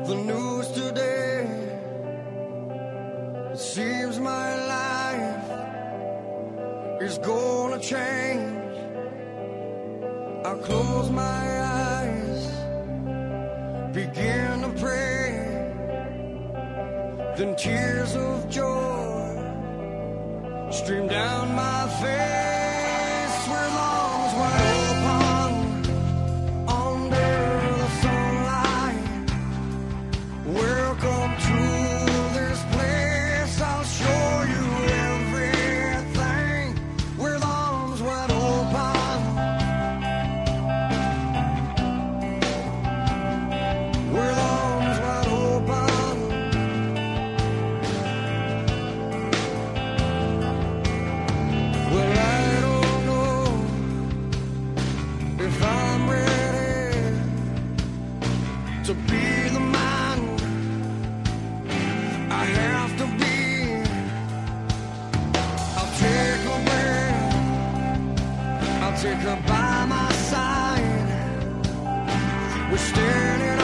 the news today. It seems my life is gonna change. I close my eyes, begin to pray, then tears of joy stream down my face. Where lungs wide open under the sunlight. Welcome to this place, I'll show you everything. With arms wide open, with arms wide open. Well, I don't know if I'm ready to be the man I have to be. I'll take a breath, I'll take her by my side. We're standing